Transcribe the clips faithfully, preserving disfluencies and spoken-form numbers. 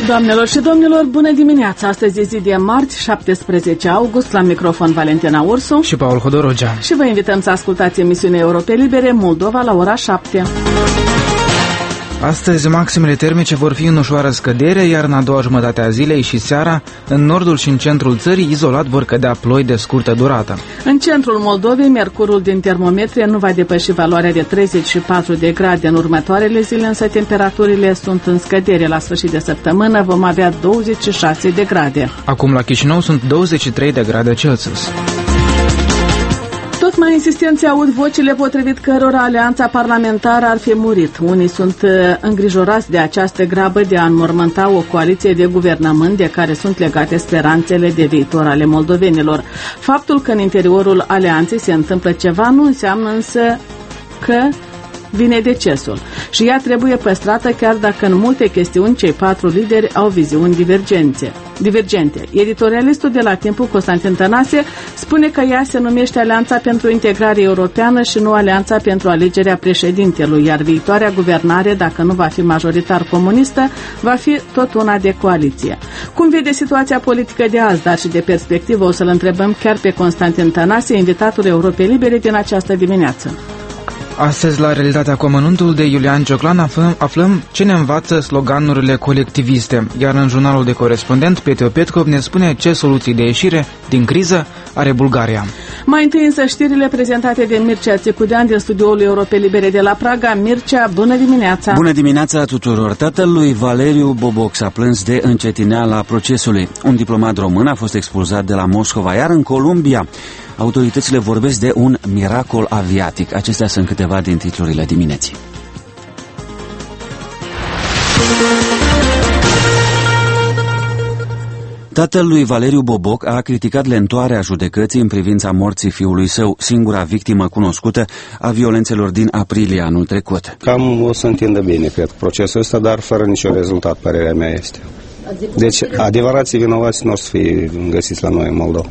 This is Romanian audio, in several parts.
Doamnelor și domnilor, bună dimineața! Astăzi e zi de marți, șaptesprezece august, la microfon Valentina Ursu și Paul Hodorogea. Și vă invităm să ascultați emisiunea Europe Libere Moldova la ora șapte. Astăzi, maximele termice vor fi în ușoară scădere, iar în a doua jumătate a zilei și seara, în nordul și în centrul țării, izolat vor cădea ploi de scurtă durată. În centrul Moldovei, mercurul din termometrie nu va depăși valoarea de treizeci și patru de grade în următoarele zile, însă temperaturile sunt în scădere. La sfârșit de săptămână vom avea douăzeci și șase de grade. Acum la Chișinău sunt douăzeci și trei de grade Celsius. Tot mai insistent se aud vocile potrivit cărora alianța parlamentară ar fi murit. Unii sunt îngrijorați de această grabă de a înmormânta o coaliție de guvernământ de care sunt legate speranțele de viitor ale moldovenilor. Faptul că în interiorul alianței se întâmplă ceva nu înseamnă însă că vine decesul. Și ea trebuie păstrată chiar dacă în multe chestiuni cei patru lideri au viziuni divergențe. divergente. Editorialistul de la Timpul, Constantin Tănase, spune că ea se numește Alianța pentru Integrare Europeană și nu Alianța pentru Alegerea Președintelui, iar viitoarea guvernare, dacă nu va fi majoritar comunistă, va fi tot una de coaliție. Cum vede situația politică de azi, dar și de perspectivă, o să-l întrebăm chiar pe Constantin Tănase, invitatul Europei Libere din această dimineață. Astăzi, la Realitatea cu amănuntul de Iulian Cioclan, aflăm, aflăm ce ne învață sloganurile colectiviste, iar în jurnalul de corespondent, Peteo Petkov ne spune ce soluții de ieșire din criză are Bulgaria. Mai întâi însă știrile prezentate de Mircea Țicudean din studioul Europei Libere de la Praga. Mircea, bună dimineața! Bună dimineața tuturor! Tatăl lui Valeriu Boboc s-a plâns de încetineala procesului. Un diplomat român a fost expulzat de la Moscova, iar în Columbia autoritățile vorbesc de un miracol aviatic. Acestea sunt câteva din titlurile dimineții. Tatăl lui Valeriu Boboc a criticat lentoarea judecății în privința morții fiului său, singura victimă cunoscută a violențelor din aprilie anul trecut. Cam o să întindă bine, cred, procesul ăsta, dar fără niciun rezultat, părerea mea este. Deci, adevărații vinovați nu o să fie găsiți la noi în Moldova.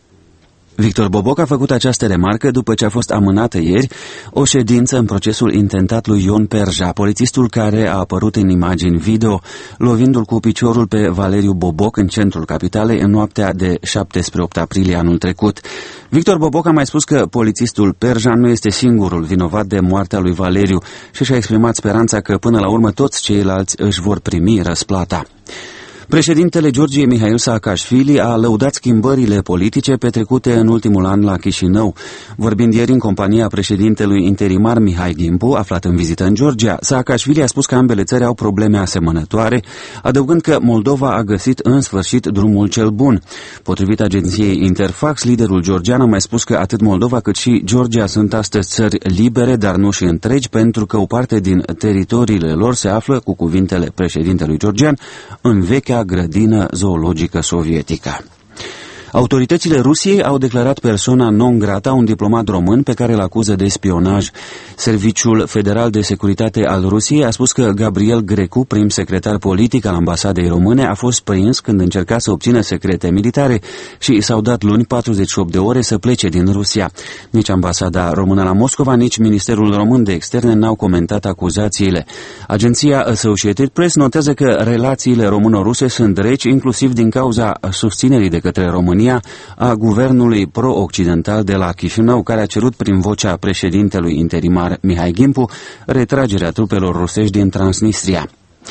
Victor Boboc a făcut această remarcă după ce a fost amânată ieri o ședință în procesul intentat lui Ion Perja, polițistul care a apărut în imagini video, lovindu-l cu piciorul pe Valeriu Boboc în centrul capitalei în noaptea de șapte spre opt aprilie anul trecut. Victor Boboc a mai spus că polițistul Perja nu este singurul vinovat de moartea lui Valeriu și și-a exprimat speranța că până la urmă toți ceilalți își vor primi răsplata. Președintele Georgiei Mihail Saakashvili a lăudat schimbările politice petrecute în ultimul an la Chișinău. Vorbind ieri în compania președintelui interimar Mihai Gimpu, aflat în vizită în Georgia, Saakashvili a spus că ambele țări au probleme asemănătoare, adăugând că Moldova a găsit în sfârșit drumul cel bun. Potrivit agenției Interfax, liderul georgian a mai spus că atât Moldova cât și Georgia sunt astăzi țări libere, dar nu și întregi, pentru că o parte din teritoriile lor se află, cu cuvintele președintelui georgian, în vechea grădină zoologică sovietică. Autoritățile Rusiei au declarat persona non grata un diplomat român pe care îl acuză de spionaj. Serviciul Federal de Securitate al Rusiei a spus că Gabriel Grecu, prim secretar politic al ambasadei române, a fost prins când încerca să obțină secrete militare și i s-au dat luni patruzeci și opt de ore să plece din Rusia. Nici ambasada română la Moscova, nici Ministerul Român de Externe n-au comentat acuzațiile. Agenția Associated Press notează că relațiile româno-ruse sunt reci, inclusiv din cauza susținerii de către România a guvernului pro-occidental de la Chișinău, care a cerut prin vocea președintelui interimar Mihai Gimpu retragerea trupelor rusești din Transnistria.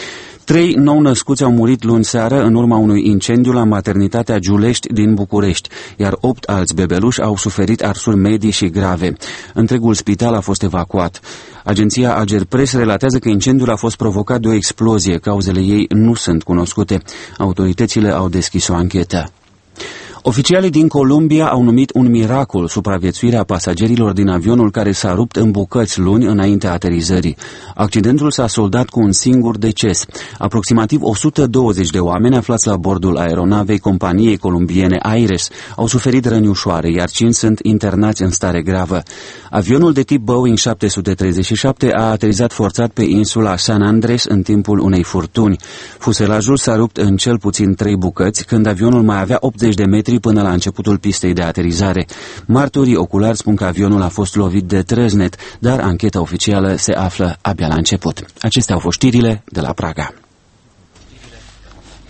Trei nou-născuți au murit luni seară în urma unui incendiu la maternitatea Giulești din București, iar opt alți bebeluși au suferit arsuri medii și grave. Întregul spital a fost evacuat. Agenția Agerpres relatează că incendiul a fost provocat de o explozie. Cauzele ei nu sunt cunoscute. Autoritățile au deschis o anchetă. Oficialii din Columbia au numit un miracol supraviețuirea pasagerilor din avionul care s-a rupt în bucăți luni înaintea aterizării. Accidentul s-a soldat cu un singur deces. Aproximativ o sută douăzeci de oameni aflați la bordul aeronavei companiei columbiene Aires au suferit răni ușoare, iar cinci sunt internați în stare gravă. Avionul de tip Boeing șapte sute treizeci și șapte a aterizat forțat pe insula San Andres în timpul unei furtuni. Fuselajul s-a rupt în cel puțin trei bucăți, când avionul mai avea optzeci de metri până la începutul pistei de aterizare. Martorii oculari spun că avionul a fost lovit de trăznet, dar ancheta oficială se află abia la început. Acestea au fost știrile de la Praga.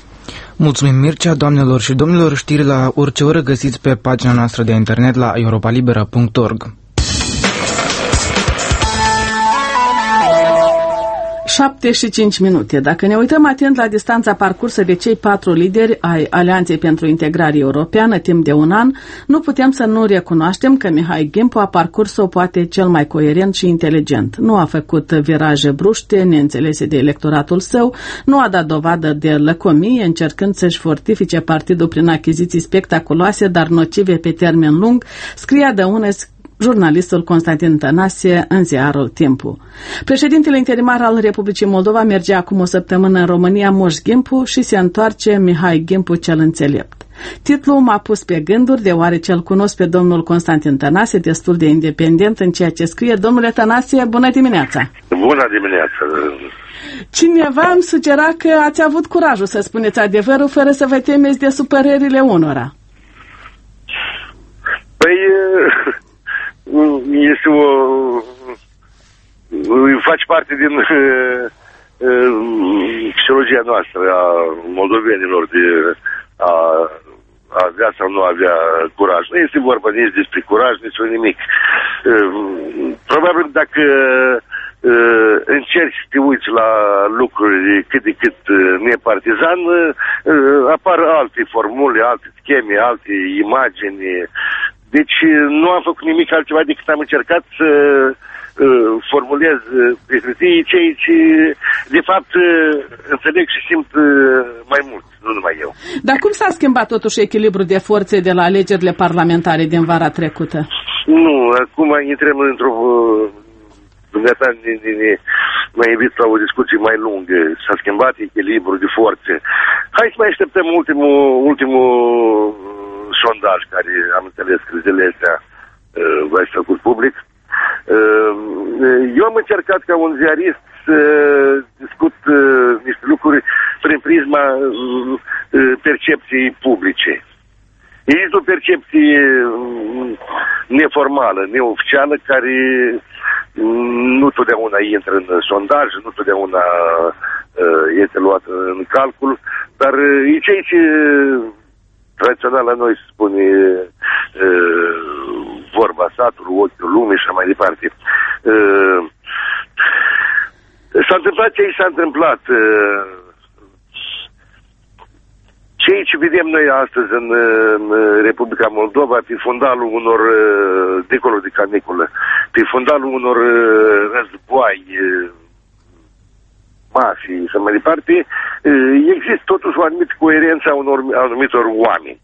Mulțumim, Mircea. Doamnelor și domnilor, știri la orice oră găsiți pe pagina noastră de internet la europa libera punct org. șapte și cinci minute. Dacă ne uităm atent la distanța parcursă de cei patru lideri ai Alianței pentru Integrare Europeană timp de un an, nu putem să nu recunoaștem că Mihai Gimpu a parcurs-o poate cel mai coerent și inteligent. Nu a făcut viraje bruște, neînțelese de electoratul său, nu a dat dovadă de lăcomie, încercând să-și fortifice partidul prin achiziții spectaculoase, dar nocive pe termen lung, scria de unes jurnalistul Constantin Tănase în ziarul Timpul. Președintele interimar al Republicii Moldova merge acum o săptămână în România, Moș Gimpu, și se întoarce Mihai Gimpu cel înțelept. Titlul m-a pus pe gânduri, deoarece îl cunosc pe domnul Constantin Tănase, destul de independent în ceea ce scrie. Domnule Tănase, bună dimineața! Bună dimineața! Cineva îmi sugera că ați avut curajul să spuneți adevărul fără să vă temeți de supărările unora. Păi... este o... face parte din uh, uh, psihologia noastră a moldovenilor de a, a avea sau nu avea curaj. Nu este vorba nici despre curaj, nici nimic. Uh, probabil dacă uh, încerci să te uiți la lucruri cât de cât uh, nepartizan, uh, apar alte formule, alte scheme, alte imagini. Deci nu am făcut nimic altceva decât am încercat să uh, formulez pe hârtie cei ce, de fapt, uh, înțeleg și simt uh, mai mult, nu numai eu. Dar cum s-a schimbat totuși echilibrul de forțe de la alegerile parlamentare din vara trecută? Nu, acum intrăm într-o... Uh, Dumneata m-a invit la o discuție mai lungă. S-a schimbat echilibrul de forțe. Hai să mai așteptăm ultimul, ultimul sondaj care am înțeles că zilele astea uh, va fi făcut public. Uh, eu am încercat ca un ziarist să discut uh, niște lucruri prin prisma uh, percepției publice. Există o percepție uh, neformală, neoficială, care nu totdeauna intră în sondaj, nu totdeauna uh, este luat în calcul, dar uh, e ceea ce tradițional la noi se spune uh, vorba satului, ochiul lumii și așa mai departe. Uh, s-a întâmplat ce s-a întâmplat. Uh, Ceea ce vedem noi astăzi în, în Republica Moldova, pe fundalul unor, dincolo de caniculă, pe fundalul unor război, mafii și mai departe, există totuși o anumită coerență a unor anumitor oameni.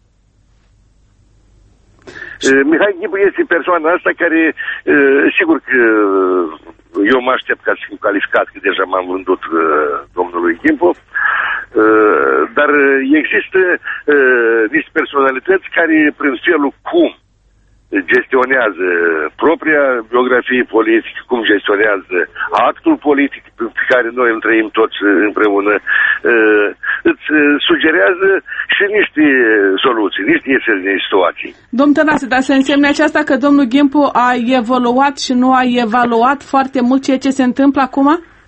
Mihai Gimpu este persoana asta care, sigur că eu mă aștept ca să fiu calificat, că deja m-am vândut domnului Gimpu, dar există niște personalități care, prin felul cum gestionează propria biografie politică, cum gestionează actul politic pe care noi îl trăim toți împreună, îți sugerează și niște soluții, niște ieșiri din situații. Domnul Tănase, dar să însemne aceasta că domnul Gimpu a evoluat și nu a evaluat foarte mult ceea ce se întâmplă acum?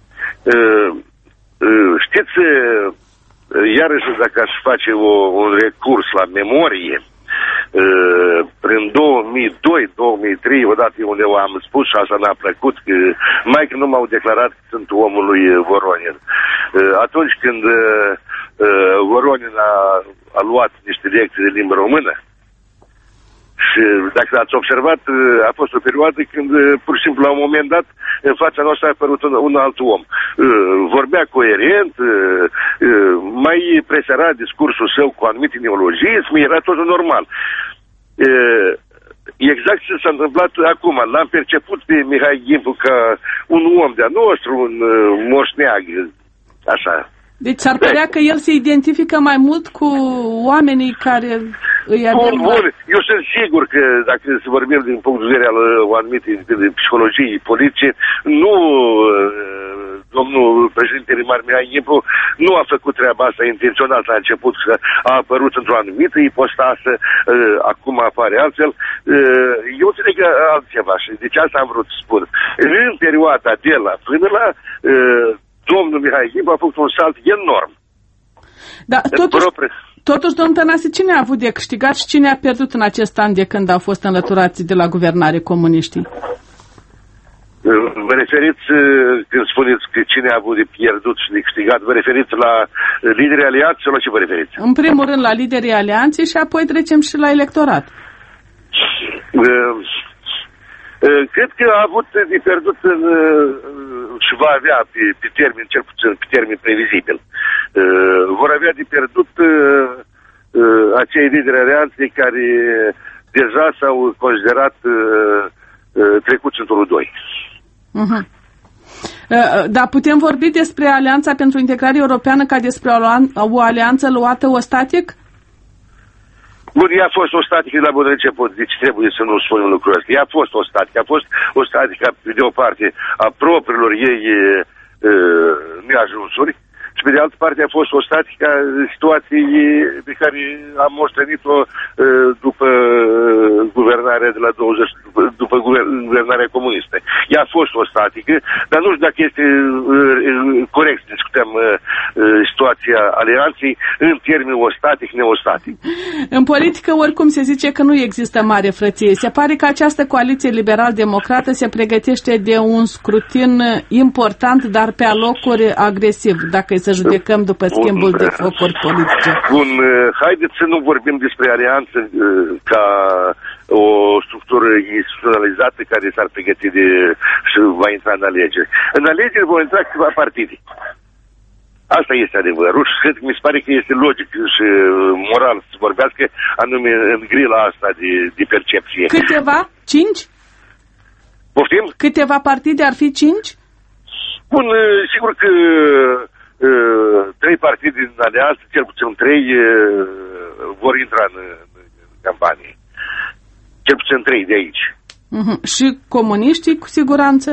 Știți, iarăși dacă aș face o, un recurs la memorie, prin două mii doi două mii trei, odată unde am spus și asta n-a plăcut, că mai că nu m-au declarat că sunt omul lui Voronin. Atunci când Voronin a, a luat niște lecții de limbă română, și dacă ați observat, a fost o perioadă când, pur și simplu, la un moment dat, în fața noastră a apărut un, un alt om. Vorbea coerent, mai presera discursul său cu anumite neologisme, era totul normal. Exact ce s-a întâmplat acum. L-am perceput pe Mihai Gimpu ca un om de-a nostru, un moșneag, așa. Deci ar părea că el se identifică mai mult cu oamenii care îi avem... Bun, bun. Eu sunt sigur că, dacă să vorbim din punct de vedere al o anumite psihologiei politice, nu, domnul președinte Rimar Mihai Gimpu nu a făcut treaba asta intenționat la început, că a apărut într-o anumită ipostasă, acum apare altfel. Eu înțeleg altceva și deci asta am vrut să spun. În perioada de la până la... domnul Mihai Gimpu a făcut un salt enorm. Da, totuși, totuși, domnul Tănase, cine a avut de câștigat și cine a pierdut în acest an de când au fost înlăturați de la guvernare comuniștii? Vă referiți, când spuneți că cine a avut de pierdut și de câștigat, vă referiți la liderii alianței sau la ce vă referiți? În primul rând la liderii alianței și apoi trecem și la electorat. Cred că a avut de pierdut în, și va avea pe, pe termen, cel puțin pe termen previzibil. Vor avea de pierdut acei lideri alianței care deja s-au considerat trecuți în turul doi. Uh-huh. Dar putem vorbi despre Alianța pentru Integrare Europeană ca despre o, o alianță luată ostatic? Bun, ea a fost ostatică de la bun început, deci trebuie să nu spunem lucrul ăsta. Ea a fost ostatică, a fost ostatică de o parte a propriilor ei e, e, neajunsuri și pe de altă parte a fost ostatică a situației pe care am moștenit-o după guvernarea de la douăzeci, după, după guvernarea comunistă. Ea a fost ostatică, dar nu știu dacă este corect să discutăm situația alianței în termeni ostatic-neostatic. În politică, oricum, se zice că nu există mare frăție. Se pare că această coaliție liberal-democrată se pregătește de un scrutin important, dar pe alocuri agresiv, dacă e să judecăm după schimbul Bun. de focuri politice. Bun, haideți să nu vorbim despre alianță ca o structură instituționalizată care s-ar pregăti de și va intra în alegeri. În alegeri vor intra câteva partide. Asta este adevărul și cred că mi se pare că este logic și moral să vorbească anume în grila asta de, de percepție. Câteva? Cinci? Poftim? Câteva partide ar fi cinci? Bun, sigur că uh, trei partide din alianță, cel puțin trei, uh, vor intra în, în campanie. Cel puțin trei de aici. Uh-huh. Și comuniștii, cu siguranță?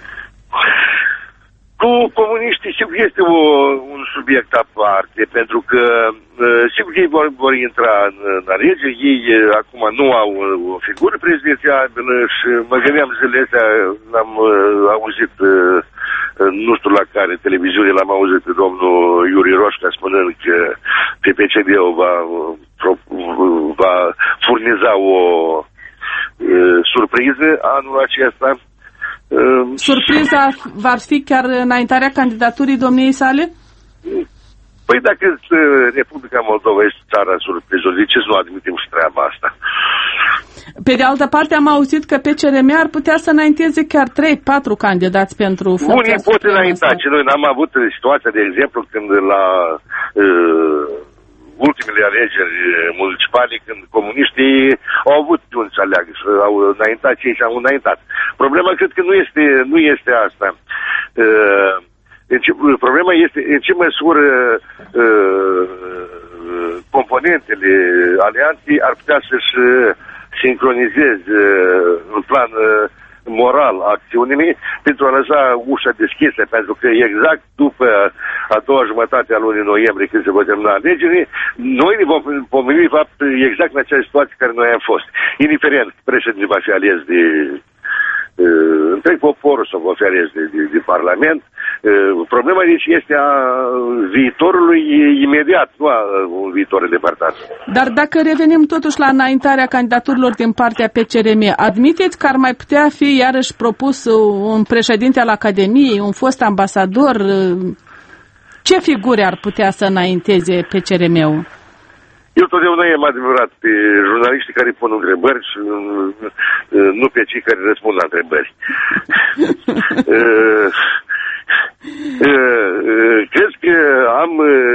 Cu comuniștii, sigur, este o, un subiect aparte, pentru că, sigur, ei vor, vor intra în, în alegeri, ei acum nu au o figură prezidențială și mă gândeam zilele astea, am auzit, nu știu la care televiziune, l-am auzit pe domnul Iuri Roșca spunând că P P C D-ul va, va furniza o surpriză anul acesta. Surpriza va fi chiar înaintarea candidaturii domniei sale? Păi dacă Republica Moldova este țara surpriză, de ce să nu admitem și treaba asta? Pe de altă parte am auzit că P C R M ar putea să înainteze chiar trei patru candidați pentru funcția supremă. Unii pot înainta, și noi n-am avut situația, de exemplu, când la uh, ultimele alegeri municipale, când comuniștii au avut de unde să aleagă și au înaintat cei și au înaintat. Problema cred că nu este, nu este asta. Uh, în ce, problema este în ce măsură uh, componentele alianței ar putea să-și sincronizeze uh, în plan uh, moral acțiunile pentru a lăsa ușa deschisă, pentru că exact după a doua jumătate a lunii noiembrie, când se vor termina alegerile, noi ne vom pomeni, de fapt, exact în acea situație care noi am fost. Indiferent, președintele va fi ales de uh, întreg poporul sau va fi ales de, de, de Parlament. Uh, problema deci este a viitorului imediat, nu a un viitor îndepărtat. Dar dacă revenim totuși la înaintarea candidaturilor din partea P C R M, admiteți că ar mai putea fi iarăși propus un președinte al Academiei, un fost ambasador? Ce figuri ar putea să înainteze P C R M-ul? Eu totdeauna am admirat pe jurnaliștii care pun întrebări și nu pe cei care răspund la întrebări. Cred că am...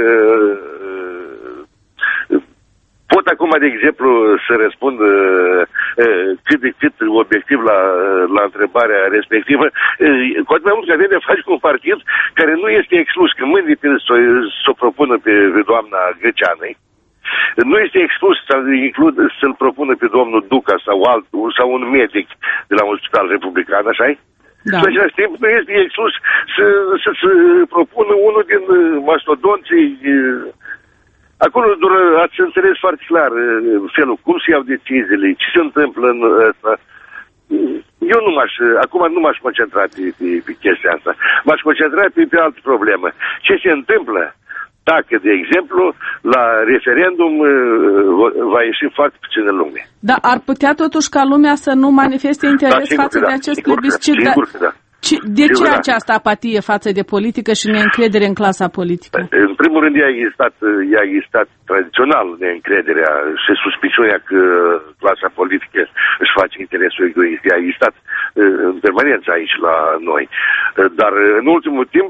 Pot acum, de exemplu, să răspund cât de cât obiectiv la, la întrebarea respectivă. Cu atât mai mult că avem de face cu un partid care nu este exclus, că mâine depinde să, să o propună pe, pe doamna Greceanei. Nu este exclus să-l, includ, să-l propună pe domnul Duca sau altul, sau un medic de la un spital republican, așa-i? Da. Și în același timp nu este exclus să, să, să propună unul din mastodonții. Acolo doar ați înțeles foarte clar felul, cum se iau deciziile, ce se întâmplă în ăsta. Eu nu m-aș, acum nu m-aș concentra pe, pe, pe chestia asta. M-aș concentra pe, pe altă problemă. Ce se întâmplă dacă, de exemplu, la referendum va ieși foarte puțină lume. Dar ar putea totuși ca lumea să nu manifeste interes da, față de da, acest plebiscit? Da, sigur că da. De ce această apatie față de politică și neîncredere în clasa politică? În primul rând, ea a existat, ea a existat tradițional neîncrederea și suspiciunea că clasa politică își face interesul egoist. Ea a existat în permanență aici la noi. Dar în ultimul timp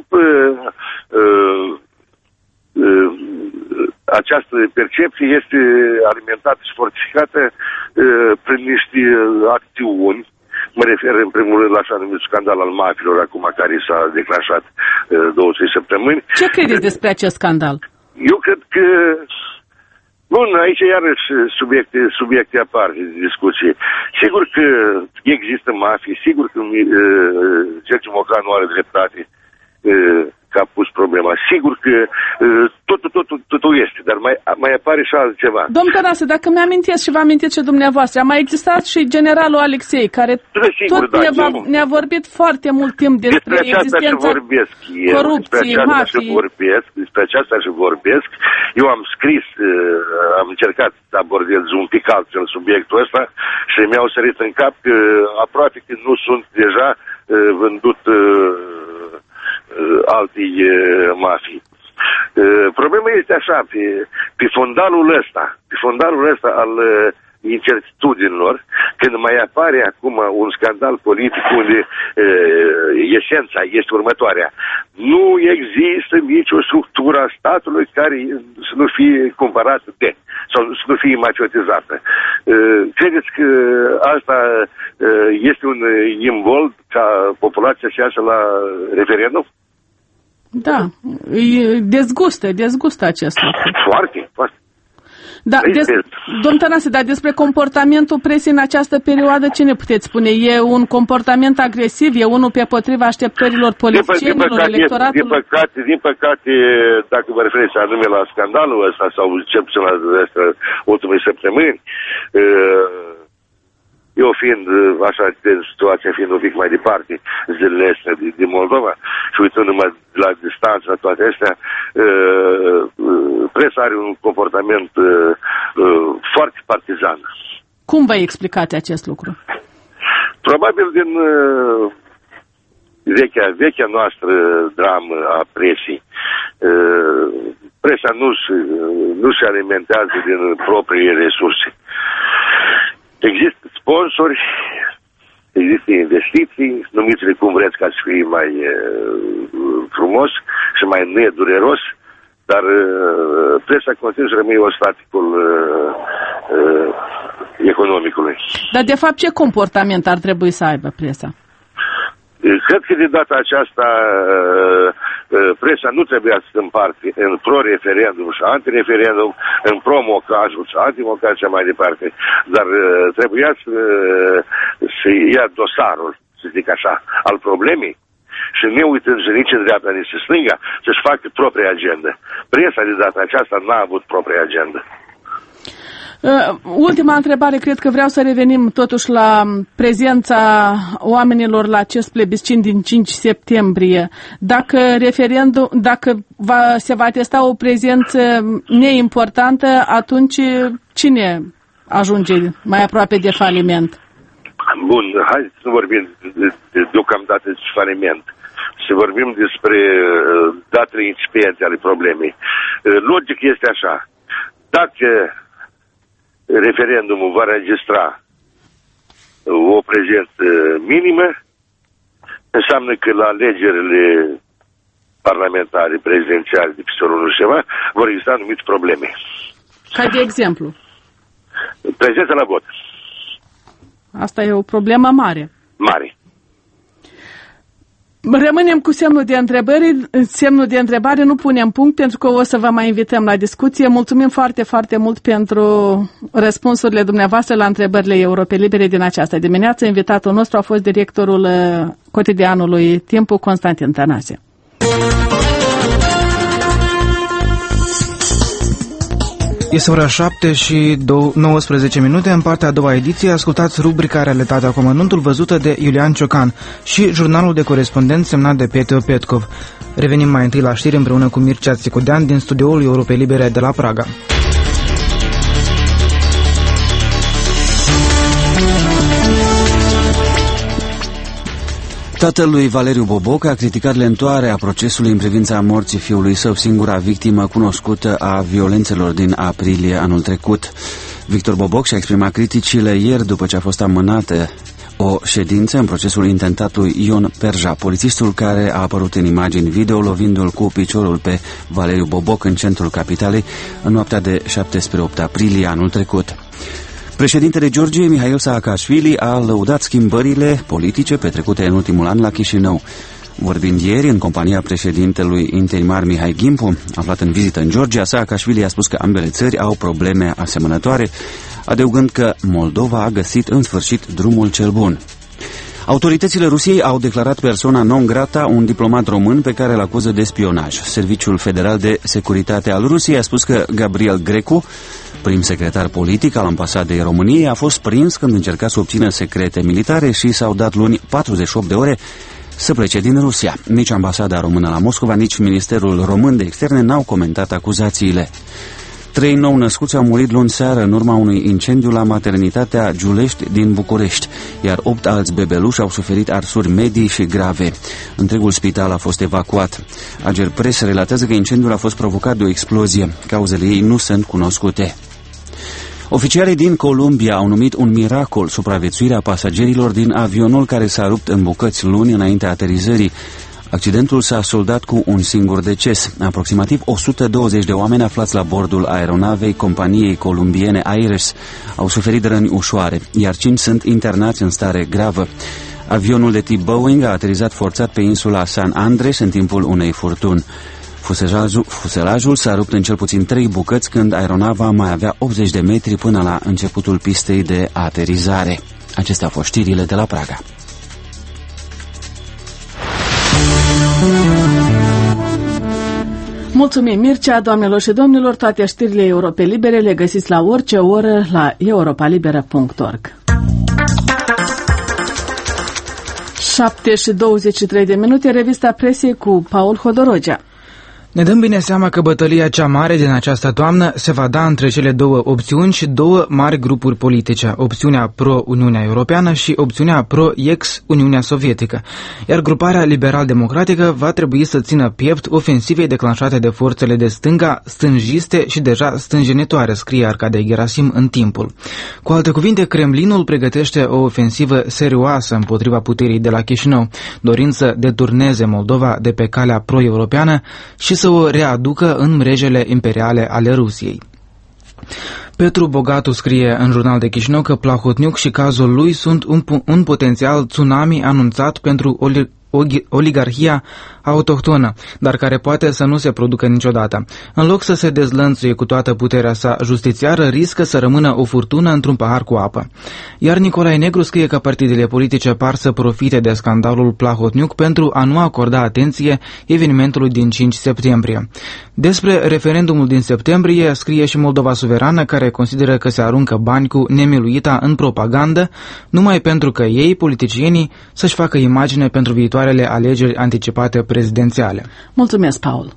această percepție este alimentată și fortificată prin niște acțiuni. Mă refer în primul rând la așa numit scandal al mafiilor, acum care s-a declanșat uh, două trei săptămâni. Ce credeți despre acest scandal? Eu cred că, bun, aici iarăși subiecte, subiecte aparte de discuție. Sigur că există mafii, sigur că uh, Sergiu Mocan nu are dreptate uh, că a pus problema. Sigur că uh, totul, totul, totul este, dar mai, mai apare și altceva. Domn Tănase, dacă mi-amintesc și vă amintiți și dumneavoastră, a mai existat și generalul Alexei, care sigur, tot da, ne-a, ne-a vorbit foarte mult timp despre, despre existența vorbesc eu, corupției, despre mafii. Și vorbesc, despre aceasta și vorbesc. Eu am scris, uh, am încercat să abordez un pic altfel subiectul ăsta și mi-au sărit în cap că aproape că nu sunt deja uh, vândut uh, alții mafii. Problema este așa, pe, pe fondalul ăsta, pe fondalul ăsta al incertitudinilor, când mai apare acum un scandal politic unde esența este următoarea. Nu există nicio structură a statului care să nu fie cumpărată de, sau să nu fie mafiotizată. Credeți că asta este un imbold ca populația să iasă la referendum? Da, dezgustă, dezgustă acest lucru. Foarte, foarte. Da, des, domn Tănase, dar despre comportamentul presei în această perioadă ce ne puteți spune? E un comportament agresiv? E unul pe potriva așteptărilor politicienilor, din păcate, electoratului? Din păcate, din păcate, dacă vă referiți anume la scandalul ăsta sau cel puțin la ăsta ultimele săptămâni, eu fiind, așa, de situația fiind un pic mai departe, zilele astea din Moldova și uitându-mă la distanță la toate astea, presa are un comportament foarte partizan. Cum vă explicați acest lucru? Probabil din vechea, vechea noastră dramă a presii. Presa nu-și, nu-și alimentează din proprii resurse. Există sponsori, există investiții, numiți-le cum vreți ca să fie mai uh, frumos și mai nedureros, dar uh, presa continuă să rămâne ostaticul uh, uh, economicului. Dar de fapt ce comportament ar trebui să aibă presa? Cred că de data aceasta presa nu trebuia să se împarte în pro-referendum și anti-referendum, în pro-mocajul și anti-mocaj și mai departe, dar trebuia să, să ia dosarul, să zic așa, al problemei și ne uitând nici în dreapta, nici în stânga, să-și facă propria agenda. Presa de data aceasta n-a avut propria agenda. Uh, ultima întrebare, cred că vreau să revenim totuși la prezența oamenilor la acest plebiscit din cinci septembrie. Dacă referendum, dacă va, se va testa o prezență neimportantă, atunci cine ajunge mai aproape de faliment? Bun, hai să vorbim de, de, deocamdată de faliment. Să vorbim despre uh, datele incipiente ale problemei. Uh, logic este așa. Dacă referendumul va registra o prezență minimă, înseamnă că la alegerile parlamentare, prezidențiale de peste nu ceva, vor exista anumite probleme. Ca de exemplu? Prezența la vot. Asta e o problemă mare. Mare. Rămânem cu semnul de întrebare, semnul de întrebare, nu punem punct pentru că o să vă mai invităm la discuție. Mulțumim foarte, foarte mult pentru răspunsurile dumneavoastră la întrebările Europe Libere din această dimineață. Invitatul nostru a fost directorul cotidianului Timpul, Constantin Tănase. Este ora șapte și nouăsprezece minute. În partea a doua ediție ascultați rubrica Realitatea cu amănuntul, văzută de Iulian Ciocan și jurnalul de corespondenți semnat de Peteo Petkov. Revenim mai întâi la știri împreună cu Mircea Țicudean din studioul Europei Libere de la Praga. Tatăl lui Valeriu Boboc a criticat lentoarea a procesului în privința morții fiului său, singura victimă cunoscută a violențelor din aprilie anul trecut. Victor Boboc și-a exprimat criticile ieri după ce a fost amânată o ședință în procesul intentatului Ion Perja, polițistul care a apărut în imagini video lovindu-l cu piciorul pe Valeriu Boboc în centrul capitalei în noaptea de șapte spre opt aprilie anul trecut. Președintele Georgiei, Mihail Saakashvili, a lăudat schimbările politice petrecute în ultimul an la Chișinău. Vorbind ieri în compania președintelui interimar Mihai Gimpu, aflat în vizită în Georgia, Saakashvili a spus că ambele țări au probleme asemănătoare, adăugând că Moldova a găsit în sfârșit drumul cel bun. Autoritățile Rusiei au declarat persona non grata un diplomat român pe care îl acuză de spionaj. Serviciul Federal de Securitate al Rusiei a spus că Gabriel Grecu, prim secretar politic al ambasadei României, a fost prins când încerca să obțină secrete militare și s-au dat luni patruzeci și opt de ore să plece din Rusia. Nici ambasada română la Moscova, nici Ministerul Român de Externe n-au comentat acuzațiile. Trei nou-născuți au murit luni seară în urma unui incendiu la maternitatea Giulești din București, iar opt alți bebeluși au suferit arsuri medii și grave. Întregul spital a fost evacuat. Ager Press relatează că incendiul a fost provocat de o explozie. Cauzele ei nu sunt cunoscute. Oficialii din Columbia au numit un miracol supraviețuirea pasagerilor din avionul care s-a rupt în bucăți luni înaintea aterizării. Accidentul s-a soldat cu un singur deces. Aproximativ o sută douăzeci de oameni aflați la bordul aeronavei companiei columbiene Aires au suferit răni ușoare, iar cinci sunt internați în stare gravă. Avionul de tip Boeing a aterizat forțat pe insula San Andres în timpul unei furtuni. Fuselajul, fuselajul s-a rupt în cel puțin trei bucăți când aeronava mai avea optzeci de metri până la începutul pistei de aterizare. Acestea au fost știrile de la Praga. Mulțumim, Mircea, doamnelor și domnilor, toate știrile Europei Libere le găsiți la orice oră la europa liberă punct org. șapte și douăzeci și trei de minute, revista presiei cu Paul Hodorogea. Ne dăm bine seama că bătălia cea mare din această toamnă se va da între cele două opțiuni și două mari grupuri politice, opțiunea pro-Uniunea Europeană și opțiunea pro-ex-Uniunea Sovietică, iar gruparea liberal-democratică va trebui să țină piept ofensivei declanșate de forțele de stânga, stângiste și deja stânjenitoare, scrie Arcadei Gerasim în Timpul. Cu alte cuvinte, Kremlinul pregătește o ofensivă serioasă împotriva puterii de la Chișinău, dorind să deturneze Moldova de pe calea pro-europeană și să o readucă în mrejele imperiale ale Rusiei. Petru Bogatu scrie în Jurnal de Chișinău că Plahotniuc și cazul lui sunt un, un potențial tsunami anunțat pentru oligarhia autohtonă, dar care poate să nu se producă niciodată. În loc să se dezlănțuie cu toată puterea sa justițiară, riscă să rămână o furtună într-un pahar cu apă. Iar Nicolae Negru scrie că partidele politice par să profite de scandalul Plahotniuc pentru a nu acorda atenție evenimentului din cinci septembrie. Despre referendumul din septembrie scrie și Moldova Suverană, care consideră că se aruncă bani cu nemiluita în propagandă, numai pentru că ei, politicienii, să-și facă imagine pentru viitoarele alegeri anticipate prezidențiale. Mulțumesc, Paul!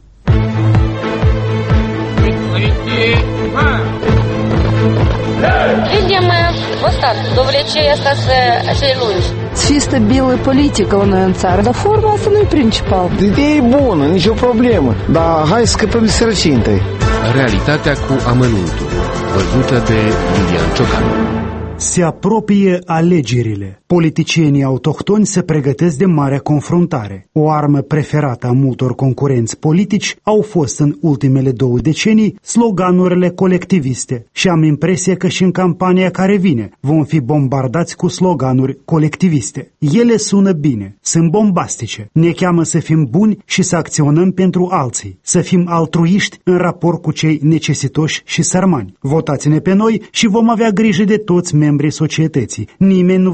Видим вот так, довлечение остаться acei lungi. Fi stabilă politică la noi în țară, dar forma asta nu e principal. Ideea e bună, nicio problemă, dar hai să scăpăm de sărăcie întâi. Realitatea cu amănuntul, văzută de Iulian Ciocan. Se apropie alegerile. Politicienii autohtoni se pregătesc de marea confruntare. O armă preferată a multor concurenți politici au fost în ultimele două decenii sloganurile colectiviste și am impresia că și în campania care vine vom fi bombardați cu sloganuri colectiviste. Ele sună bine, sunt bombastice, ne cheamă să fim buni și să acționăm pentru alții, să fim altruiști în raport cu cei necesitoși și sărmani. Votați-ne pe noi și vom avea grijă de toți membrii societății. Nimeni nu va fi uitat.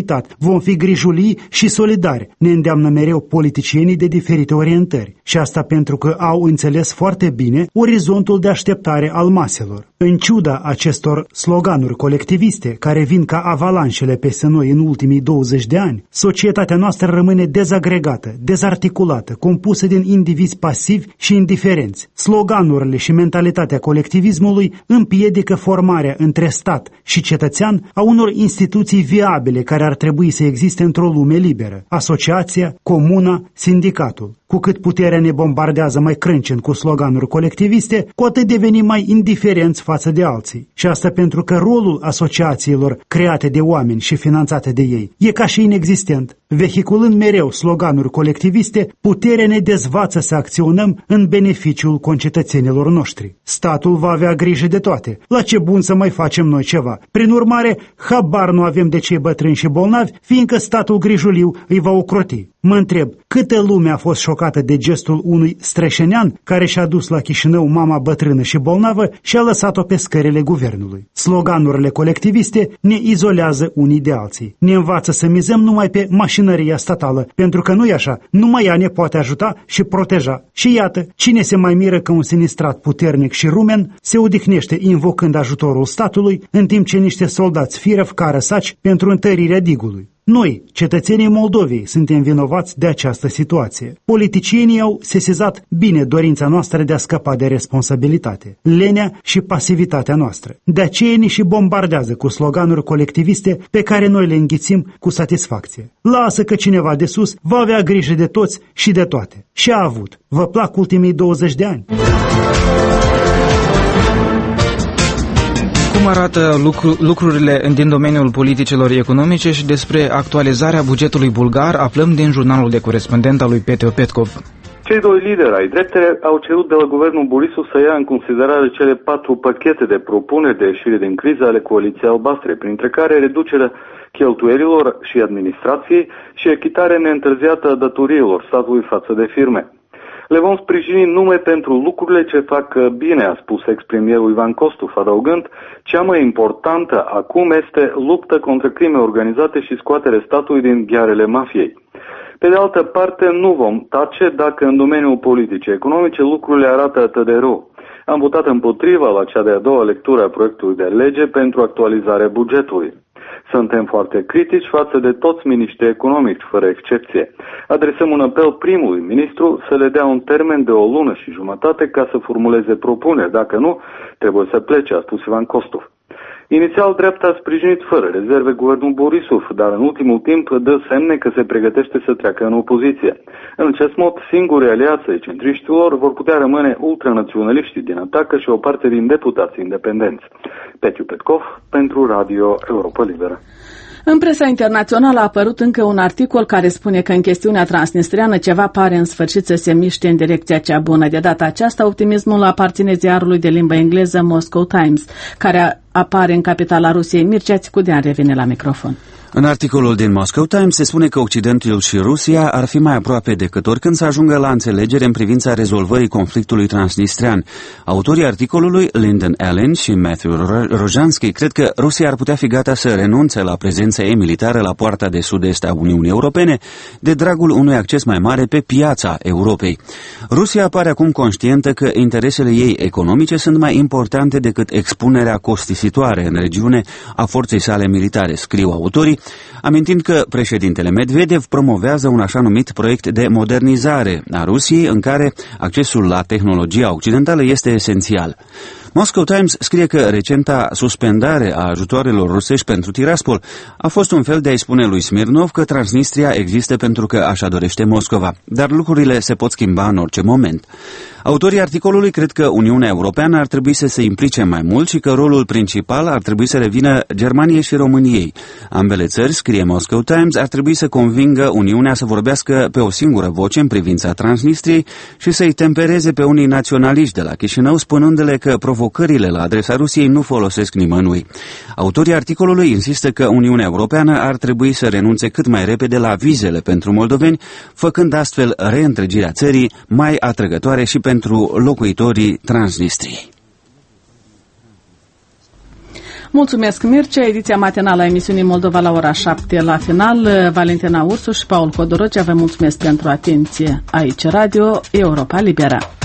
uitat, vom fi grijulii și solidari, ne îndeamnă mereu politicienii de diferite orientări. Și asta pentru că au înțeles foarte bine orizontul de așteptare al maselor. În ciuda acestor sloganuri colectiviste care vin ca avalanșele peste noi în ultimii douăzeci de ani, societatea noastră rămâne dezagregată, dezarticulată, compusă din indivizi pasivi și indiferenți. Sloganurile și mentalitatea colectivismului împiedică formarea între stat și cetățean a unor instituții viabile care ar trebui să existe într-o lume liberă: asociația, comuna, sindicatul. Cu cât puterea ne bombardează mai crâncen cu sloganuri colectiviste, cu atât devenim mai indiferenți față de alții. Și asta pentru că rolul asociațiilor create de oameni și finanțate de ei e ca și inexistent. Vehiculând mereu sloganuri colectiviste, puterea ne dezvață să acționăm în beneficiul concetățenilor noștri. Statul va avea grijă de toate. La ce bun să mai facem noi ceva? Prin urmare, habar nu avem de cei bătrâni și bolnavi, fiindcă statul grijuliu îi va ocroti. Mă întreb, câtă lume a fost șocată de gestul unui streșenean care și-a dus la Chișinău mama bătrână și bolnavă și a lăsat-o pe scările guvernului. Sloganurile colectiviste ne izolează unii de alții. Ne învață să mizăm numai pe mașinăria statală, pentru că nu e așa, numai ea ne poate ajuta și proteja. Și iată, cine se mai miră că un sinistrat puternic și rumen se odihnește invocând ajutorul statului, în timp ce niște soldați firăv cară saci pentru întărirea digului. Noi, cetățenii Moldovei, suntem vinovați de această situație. Politicienii au sesizat bine dorința noastră de a scăpa de responsabilitate, lenea și pasivitatea noastră. De aceea ni și bombardează cu sloganuri colectiviste pe care noi le înghițim cu satisfacție. Lasă că cineva de sus va avea grijă de toți și de toate. Și a avut. Vă plac ultimii douăzeci de ani? Cum arată lucru, lucrurile din domeniul politicilor economice și despre actualizarea bugetului bulgar aflăm din jurnalul de corespondent al lui Peteo Petkov. Cei doi lideri ai dreptei au cerut de la guvernul Borisov să ia în considerare cele patru pachete de propuneri de ieșire din criză ale coaliției albastre, printre care reducerea cheltuielilor și administrației și echitarea neîntârziată a datoriilor statului față de firme. Le vom sprijini numai pentru lucrurile ce fac bine, a spus ex-premierul Ivan Kostov, adăugând: cea mai importantă acum este luptă contra crime organizate și scoaterea statului din ghearele mafiei. Pe de altă parte, nu vom tace dacă în domeniul politicii economice lucrurile arată atât de rău. Am votat împotriva la cea de-a doua lectură a proiectului de lege pentru actualizarea bugetului. Suntem foarte critici față de toți miniștrii economici, fără excepție. Adresăm un apel primului ministru să le dea un termen de o lună și jumătate ca să formuleze propuneri. Dacă nu, trebuie să plece, a spus Ivan Kostov. Inițial, dreapta a sprijinit fără rezerve guvernul Borisov, dar în ultimul timp dă semne că se pregătește să treacă în opoziție. În acest mod, singurii aliați ai centriștilor vor putea rămâne ultranaționaliștii din atacă și o parte din deputații independenți. Peteo Petkov pentru Radio Europa Liberă. În presa internațională a apărut încă un articol care spune că în chestiunea transnistriană ceva pare în sfârșit să se miște în direcția cea bună. De data aceasta, optimismul aparține ziarului de limba engleză Moscow Times, care apare în capitala Rusiei. Mircea Țicudean revine la microfon. În articolul din Moscow Times se spune că Occidentul și Rusia ar fi mai aproape decât oricând să ajungă la înțelegere în privința rezolvării conflictului transnistrian. Autorii articolului, Lyndon Allen și Matthew Rojansky, cred că Rusia ar putea fi gata să renunțe la prezența ei militară la poarta de sud-est a Uniunii Europene de dragul unui acces mai mare pe piața Europei. Rusia pare acum conștientă că interesele ei economice sunt mai importante decât expunerea costisitoare în regiune a forței sale militare, scriu autorii, amintind că președintele Medvedev promovează un așa numit proiect de modernizare a Rusiei în care accesul la tehnologia occidentală este esențial. Moscow Times scrie că recenta suspendare a ajutoarelor rusești pentru Tiraspol a fost un fel de a-i spune lui Smirnov că Transnistria există pentru că așa dorește Moscova, dar lucrurile se pot schimba în orice moment. Autorii articolului cred că Uniunea Europeană ar trebui să se implice mai mult și că rolul principal ar trebui să revină Germaniei și României. Ambele țări, scrie Moscow Times, ar trebui să convingă Uniunea să vorbească pe o singură voce în privința Transnistriei și să-i tempereze pe unii naționaliști de la Chișinău, spunându-le că provocările la adresa Rusiei nu folosesc nimănui. Autorii articolului insistă că Uniunea Europeană ar trebui să renunțe cât mai repede la vizele pentru moldoveni, făcând astfel reîntregirea țării mai atrăgătoare și pentru locuitorii Transnistriei. Mulțumesc, Mircea. Ediția matinală a emisiunii Moldova la ora șapte la final. Valentina Ursu și Paul Codoroci, vă mulțumesc pentru atenție. Aici Radio Europa Liberă.